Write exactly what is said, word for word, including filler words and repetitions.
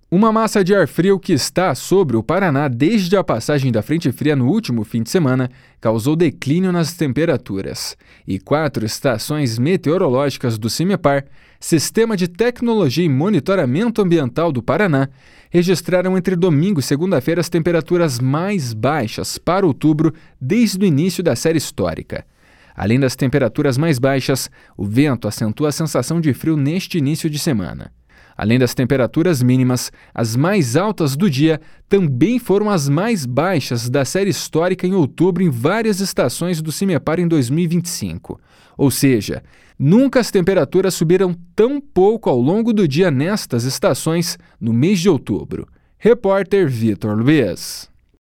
Uma massa de ar frio que está sobre o Paraná desde a passagem da frente fria no último fim de semana causou declínio nas temperaturas. E quatro estações meteorológicas do CIMEPAR, Sistema de Tecnologia e Monitoramento Ambiental do Paraná, registraram entre domingo e segunda-feira as temperaturas mais baixas para outubro desde o início da série histórica. Além das temperaturas mais baixas, o vento acentua a sensação de frio neste início de semana. Além das temperaturas mínimas, as mais altas do dia também foram as mais baixas da série histórica em outubro em várias estações do CIMEPAR em dois mil e vinte e cinco. Ou seja, nunca as temperaturas subiram tão pouco ao longo do dia nestas estações no mês de outubro. Repórter Vitor Luiz.